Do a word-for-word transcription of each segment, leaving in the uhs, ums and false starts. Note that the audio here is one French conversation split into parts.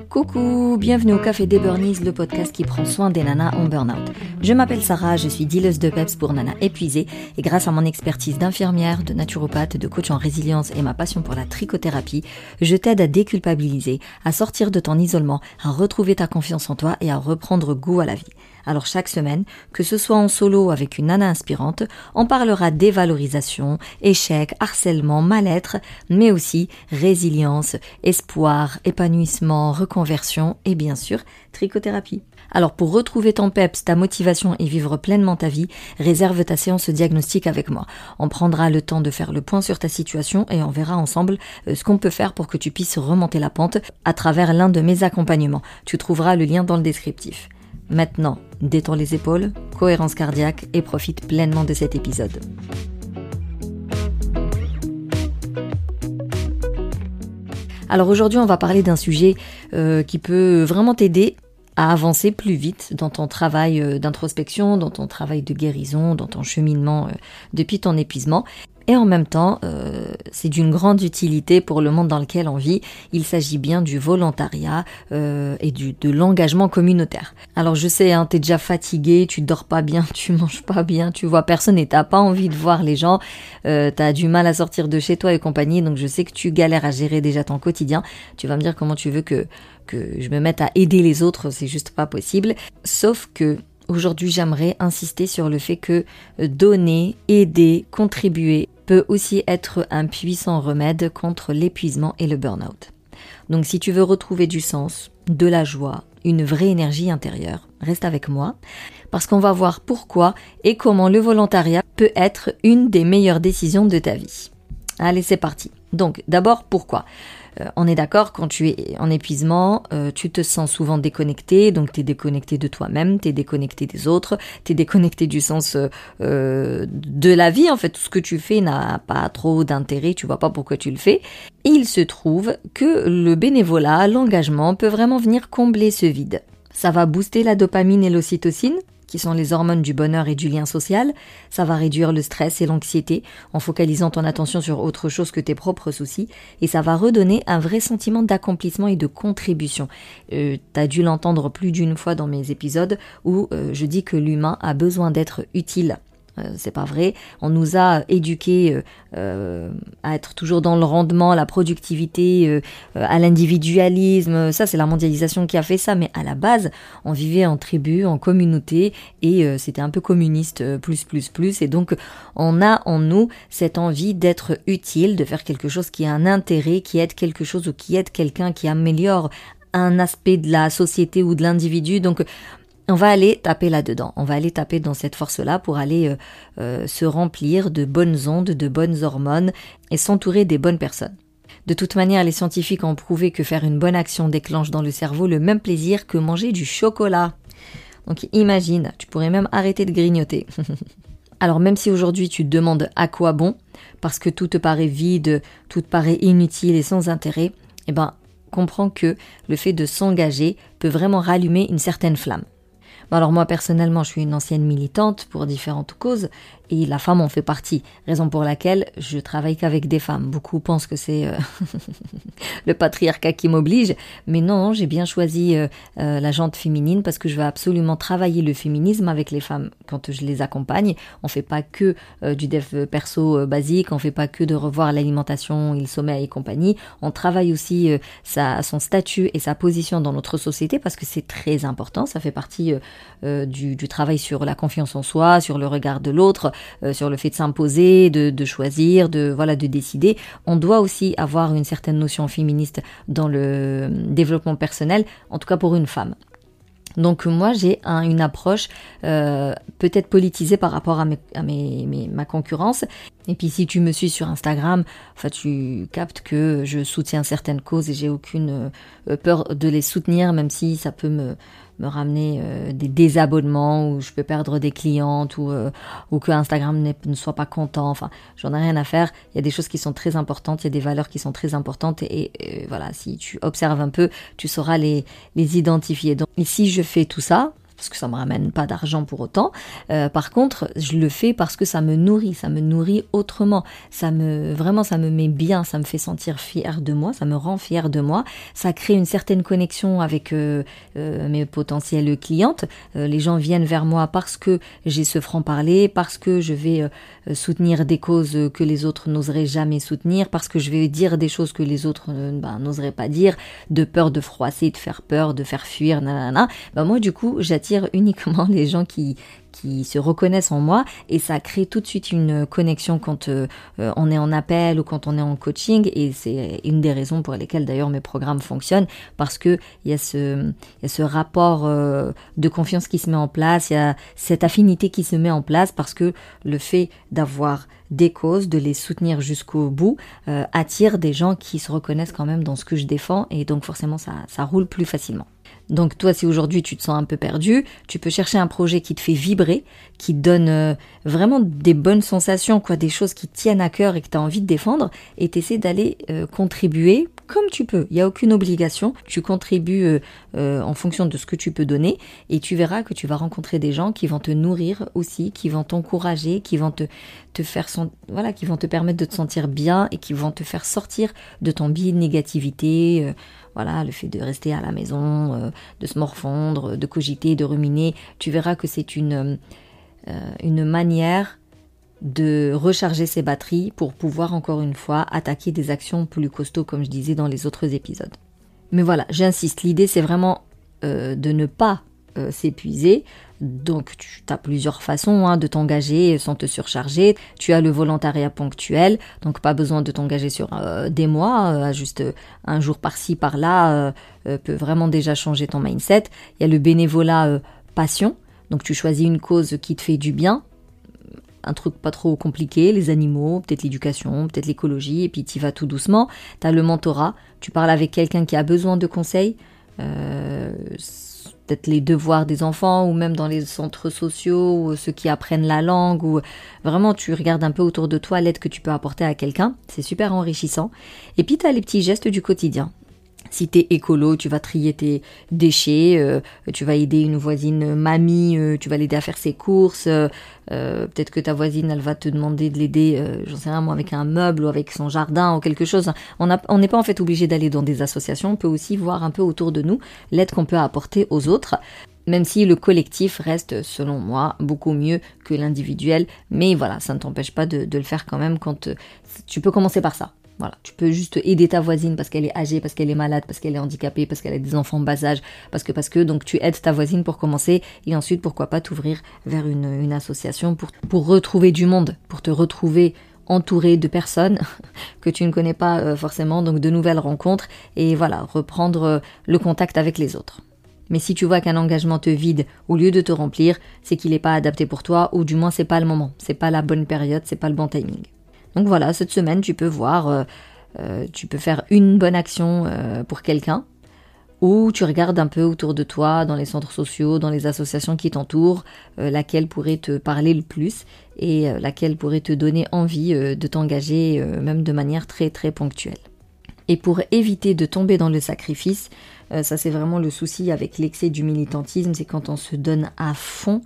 Coucou, bienvenue au Café des Burnies, le podcast qui prend soin des nanas en burn-out. Je m'appelle Sarah, je suis dealeuse de peps pour nanas épuisées et grâce à mon expertise d'infirmière, de naturopathe, de coach en résilience et ma passion pour la trichothérapie, je t'aide à déculpabiliser, à sortir de ton isolement, à retrouver ta confiance en toi et à reprendre goût à la vie. Alors chaque semaine, que ce soit en solo avec une nana inspirante, on parlera dévalorisation, échec, harcèlement, mal-être, mais aussi résilience, espoir, épanouissement, reconversion et bien sûr trichothérapie. Alors pour retrouver ton peps, ta motivation et vivre pleinement ta vie, réserve ta séance diagnostic avec moi. On prendra le temps de faire le point sur ta situation et on verra ensemble ce qu'on peut faire pour que tu puisses remonter la pente à travers l'un de mes accompagnements. Tu trouveras le lien dans le descriptif. Maintenant, détends les épaules, cohérence cardiaque et profite pleinement de cet épisode. Alors aujourd'hui, on va parler d'un sujet euh, qui peut vraiment t'aider à avancer plus vite dans ton travail d'introspection, dans ton travail de guérison, dans ton cheminement euh, depuis ton épuisement. Et en même temps, euh, c'est d'une grande utilité pour le monde dans lequel on vit. Il s'agit bien du volontariat euh, et du, de l'engagement communautaire. Alors je sais, hein, t'es déjà fatigué, tu dors pas bien, tu manges pas bien, tu vois personne et t'as pas envie de voir les gens, euh, t'as du mal à sortir de chez toi et compagnie, donc je sais que tu galères à gérer déjà ton quotidien. Tu vas me dire comment tu veux que, que je me mette à aider les autres, c'est juste pas possible. Sauf que aujourd'hui, j'aimerais insister sur le fait que donner, aider, contribuer peut aussi être un puissant remède contre l'épuisement et le burn-out. Donc si tu veux retrouver du sens, de la joie, une vraie énergie intérieure, reste avec moi parce qu'on va voir pourquoi et comment le volontariat peut être une des meilleures décisions de ta vie. Allez, c'est parti. Donc d'abord, pourquoi ? Euh, on est d'accord, quand tu es en épuisement, euh, tu te sens souvent déconnecté, donc tu es déconnecté de toi-même, tu es déconnecté des autres, tu es déconnecté du sens euh, de la vie. En fait, tout ce que tu fais n'a pas trop d'intérêt, tu vois pas pourquoi tu le fais. Et il se trouve que le bénévolat, l'engagement peut vraiment venir combler ce vide. Ça va booster la dopamine et l'ocytocine, qui sont les hormones du bonheur et du lien social. Ça va réduire le stress et l'anxiété en focalisant ton attention sur autre chose que tes propres soucis. Et ça va redonner un vrai sentiment d'accomplissement et de contribution. Euh, t'as dû l'entendre plus d'une fois dans mes épisodes où euh, je dis que l'humain a besoin d'être utile. Euh, c'est pas vrai. On nous a éduqués euh, euh, à être toujours dans le rendement, la productivité, euh, à l'individualisme. Ça, c'est la mondialisation qui a fait ça. Mais à la base, on vivait en tribu, en communauté, et euh, c'était un peu communiste, euh, plus, plus, plus. Et donc, on a en nous cette envie d'être utile, de faire quelque chose qui a un intérêt, qui aide quelque chose ou qui aide quelqu'un, qui améliore un aspect de la société ou de l'individu. Donc, on va aller taper là-dedans, on va aller taper dans cette force-là pour aller euh, euh, se remplir de bonnes ondes, de bonnes hormones et s'entourer des bonnes personnes. De toute manière, les scientifiques ont prouvé que faire une bonne action déclenche dans le cerveau le même plaisir que manger du chocolat. Donc imagine, tu pourrais même arrêter de grignoter. Alors même si aujourd'hui tu te demandes à quoi bon, parce que tout te paraît vide, tout te paraît inutile et sans intérêt, eh ben comprends que le fait de s'engager peut vraiment rallumer une certaine flamme. Alors moi personnellement je suis une ancienne militante pour différentes causes et la femme en fait partie, raison pour laquelle je travaille qu'avec des femmes. Beaucoup pensent que c'est euh, le patriarcat qui m'oblige, mais non, j'ai bien choisi euh, euh, la jante féminine parce que je veux absolument travailler le féminisme avec les femmes quand je les accompagne. On fait pas que euh, du dev perso euh, basique, on fait pas que de revoir l'alimentation et le sommeil et compagnie, on travaille aussi euh, sa, son statut et sa position dans notre société parce que c'est très important, ça fait partie euh, euh, du, du travail sur la confiance en soi, sur le regard de l'autre, Euh, sur le fait de s'imposer, de, de choisir, de voilà, de décider. On doit aussi avoir une certaine notion féministe dans le développement personnel, en tout cas pour une femme. Donc moi j'ai un, une approche euh, peut-être politisée par rapport à, mes, à mes, mes, ma concurrence. Et puis si tu me suis sur Instagram, enfin tu captes que je soutiens certaines causes et j'ai aucune euh, peur de les soutenir, même si ça peut me me ramener euh, des désabonnements ou je peux perdre des clientes ou euh, ou que Instagram ne soit pas content. Enfin, j'en ai rien à faire. Il y a des choses qui sont très importantes, il y a des valeurs qui sont très importantes et, et, et voilà, si tu observes un peu, tu sauras les les identifier. Donc ici je fais tout ça parce que ça me ramène pas d'argent pour autant. Euh, par contre, je le fais parce que ça me nourrit, ça me nourrit autrement. Ça me, vraiment, ça me met bien, ça me fait sentir fière de moi, ça me rend fière de moi. Ça crée une certaine connexion avec euh, euh, mes potentielles clientes. Euh, les gens viennent vers moi parce que j'ai ce franc-parler, parce que je vais euh, soutenir des causes que les autres n'oseraient jamais soutenir, parce que je vais dire des choses que les autres euh, ben, n'oseraient pas dire, de peur de froisser, de faire peur, de faire fuir, nanana. Ben moi, du coup, j'attire uniquement les gens qui qui se reconnaissent en moi et ça crée tout de suite une connexion quand euh, on est en appel ou quand on est en coaching et c'est une des raisons pour lesquelles d'ailleurs mes programmes fonctionnent parce que il y a ce il y a ce rapport euh, de confiance qui se met en place, il y a cette affinité qui se met en place parce que le fait d'avoir des causes, de les soutenir jusqu'au bout, euh, attire des gens qui se reconnaissent quand même dans ce que je défends et donc forcément ça, ça roule plus facilement. Donc toi, si aujourd'hui tu te sens un peu perdu, tu peux chercher un projet qui te fait vibrer, qui te donne euh, vraiment des bonnes sensations, quoi, des choses qui tiennent à cœur et que tu as envie de défendre, et t'essaies d'aller euh, contribuer comme tu peux. Il n'y a aucune obligation, tu contribues euh, euh, en fonction de ce que tu peux donner, et tu verras que tu vas rencontrer des gens qui vont te nourrir aussi, qui vont t'encourager, qui vont te, te faire son, voilà, qui vont te permettre de te sentir bien et qui vont te faire sortir de ton biais de négativité. Euh, Voilà, le fait de rester à la maison, euh, de se morfondre, de cogiter, de ruminer, tu verras que c'est une, euh, une manière de recharger ses batteries pour pouvoir encore une fois attaquer des actions plus costauds comme je disais dans les autres épisodes. Mais voilà, j'insiste, l'idée c'est vraiment euh, de ne pas euh, s'épuiser. Donc tu as plusieurs façons hein, de t'engager sans te surcharger. Tu as le volontariat ponctuel, donc pas besoin de t'engager sur euh, des mois, euh, juste un jour par-ci par-là euh, euh, peut vraiment déjà changer ton mindset. Il y a le bénévolat euh, passion, donc tu choisis une cause qui te fait du bien, un truc pas trop compliqué, les animaux, peut-être l'éducation, peut-être l'écologie, et puis tu y vas tout doucement. Tu as le mentorat, tu parles avec quelqu'un qui a besoin de conseils, euh, peut-être les devoirs des enfants ou même dans les centres sociaux ou ceux qui apprennent la langue ou vraiment tu regardes un peu autour de toi l'aide que tu peux apporter à quelqu'un, c'est super enrichissant. Et puis tu as les petits gestes du quotidien. Si t'es écolo, tu vas trier tes déchets, euh, tu vas aider une voisine mamie, euh, tu vas l'aider à faire ses courses, euh, euh, peut-être que ta voisine, elle va te demander de l'aider, euh, j'en sais rien moi, avec un meuble ou avec son jardin ou quelque chose. On a, on n'est pas en fait obligé d'aller dans des associations, on peut aussi voir un peu autour de nous l'aide qu'on peut apporter aux autres, même si le collectif reste, selon moi, beaucoup mieux que l'individuel, mais voilà, ça ne t'empêche pas de, de le faire quand même quand euh, tu peux commencer par ça. Voilà, tu peux juste aider ta voisine parce qu'elle est âgée, parce qu'elle est malade, parce qu'elle est handicapée, parce qu'elle a des enfants bas âge, parce que parce que donc tu aides ta voisine pour commencer et ensuite pourquoi pas t'ouvrir vers une, une association pour pour retrouver du monde, pour te retrouver entouré de personnes que tu ne connais pas euh, forcément, donc de nouvelles rencontres et voilà, reprendre euh, le contact avec les autres. Mais si tu vois qu'un engagement te vide au lieu de te remplir, c'est qu'il n'est pas adapté pour toi ou du moins c'est pas le moment, c'est pas la bonne période, c'est pas le bon timing. Donc voilà, cette semaine, tu peux voir, euh, euh, tu peux faire une bonne action euh, pour quelqu'un, ou tu regardes un peu autour de toi, dans les centres sociaux, dans les associations qui t'entourent, euh, laquelle pourrait te parler le plus et euh, laquelle pourrait te donner envie euh, de t'engager, euh, même de manière très très ponctuelle. Et pour éviter de tomber dans le sacrifice, euh, ça c'est vraiment le souci avec l'excès du militantisme, c'est quand on se donne à fond,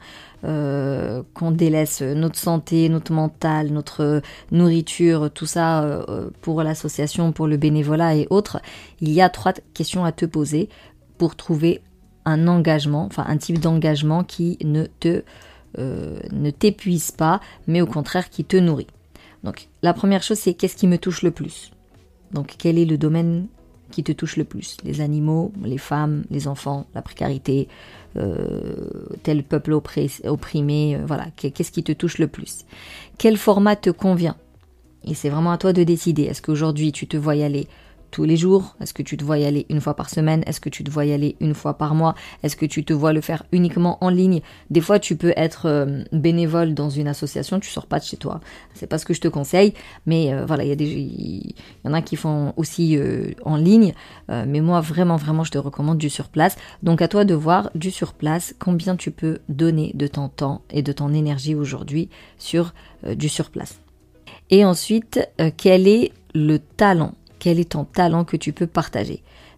euh, qu'on délaisse notre santé, notre mental, notre nourriture, tout ça euh, pour l'association, pour le bénévolat et autres. Il y a trois questions à te poser pour trouver un engagement, enfin un type d'engagement qui ne te euh, ne t'épuise pas, mais au contraire qui te nourrit. Donc la première chose c'est qu'est-ce qui me touche le plus ? Donc, quel est le domaine qui te touche le plus ? Les animaux, les femmes, les enfants, la précarité, euh, tel peuple opprimé, euh, voilà. Qu'est-ce qui te touche le plus ? Quel format te convient ? Et c'est vraiment à toi de décider. Est-ce qu'aujourd'hui, tu te vois y aller tous les jours ? Est-ce que tu te vois y aller une fois par semaine ? Est-ce que tu te vois y aller une fois par mois ? Est-ce que tu te vois le faire uniquement en ligne ? Des fois, tu peux être euh, bénévole dans une association, tu sors pas de chez toi. C'est pas ce que je te conseille, mais euh, voilà, il y a des, il y en a qui font aussi euh, en ligne, euh, mais moi vraiment, vraiment, je te recommande du sur place. Donc à toi de voir du sur place, combien tu peux donner de ton temps et de ton énergie aujourd'hui sur euh, du sur place. Et ensuite, euh, quel est le talent ? Quel est ton talent que tu peux partager ?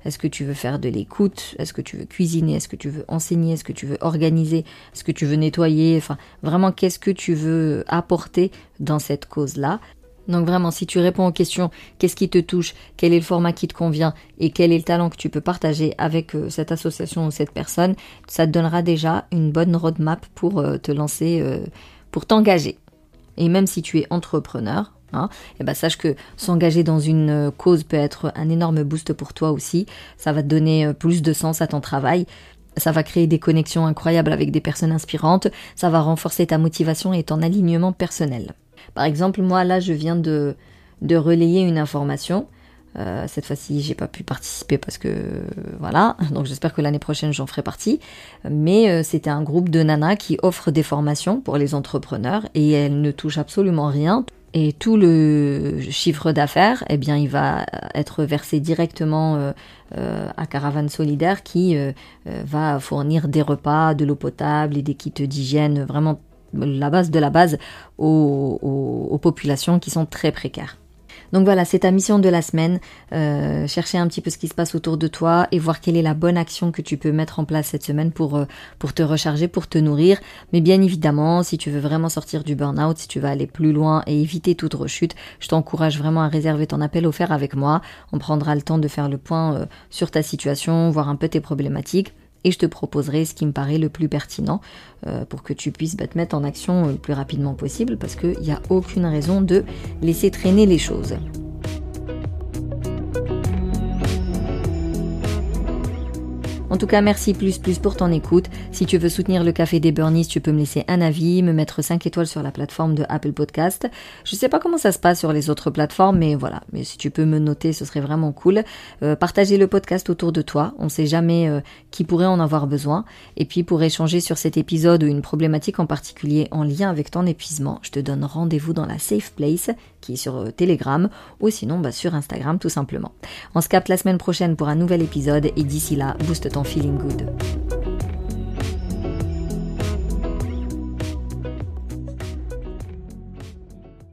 Est-ce que tu veux faire de l'écoute? Est-ce que tu veux cuisiner? Est-ce que tu veux enseigner? Est-ce que tu veux organiser? Est-ce que tu veux nettoyer? Enfin, vraiment, qu'est-ce que tu veux apporter dans cette cause-là? Donc vraiment, si tu réponds aux questions, qu'est-ce qui te touche, quel est le format qui te convient et quel est le talent que tu peux partager avec euh, cette association ou cette personne, ça te donnera déjà une bonne roadmap pour euh, te lancer, euh, pour t'engager. Et même si tu es entrepreneur, hein, et ben sache que s'engager dans une cause peut être un énorme boost pour toi aussi. Ça va te donner plus de sens à ton travail. Ça va créer des connexions incroyables avec des personnes inspirantes. Ça va renforcer ta motivation et ton alignement personnel. Par exemple, moi là, je viens de, de relayer une information. Euh, cette fois-ci, j'ai pas pu participer parce que euh, voilà. Donc j'espère que l'année prochaine, j'en ferai partie. Mais euh, c'était un groupe de nanas qui offre des formations pour les entrepreneurs et elles ne touchent absolument rien. Et tout le chiffre d'affaires, eh bien, il va être versé directement euh, euh, à Caravane Solidaire qui euh, euh, va fournir des repas, de l'eau potable et des kits d'hygiène, vraiment la base de la base aux, aux, aux populations qui sont très précaires. Donc voilà, c'est ta mission de la semaine, euh, chercher un petit peu ce qui se passe autour de toi et voir quelle est la bonne action que tu peux mettre en place cette semaine pour, euh, pour te recharger, pour te nourrir. Mais bien évidemment, si tu veux vraiment sortir du burn-out, si tu vas aller plus loin et éviter toute rechute, je t'encourage vraiment à réserver ton appel offert avec moi. On prendra le temps de faire le point euh, sur ta situation, voir un peu tes problématiques. Et je te proposerai ce qui me paraît le plus pertinent euh, pour que tu puisses bah, te mettre en action le plus rapidement possible parce qu'il n'y a aucune raison de laisser traîner les choses. En tout cas, merci plus plus pour ton écoute. Si tu veux soutenir le Café des Burnies, tu peux me laisser un avis, me mettre cinq étoiles sur la plateforme de Apple Podcast. Je sais pas comment ça se passe sur les autres plateformes, mais voilà. Mais si tu peux me noter, ce serait vraiment cool. Euh, partagez le podcast autour de toi. On sait jamais euh, qui pourrait en avoir besoin. Et puis, pour échanger sur cet épisode ou une problématique en particulier en lien avec ton épuisement, je te donne rendez-vous dans la Safe Place, qui est sur euh, Telegram, ou sinon bah, sur Instagram tout simplement. On se capte la semaine prochaine pour un nouvel épisode et d'ici là, booste ton feeling good.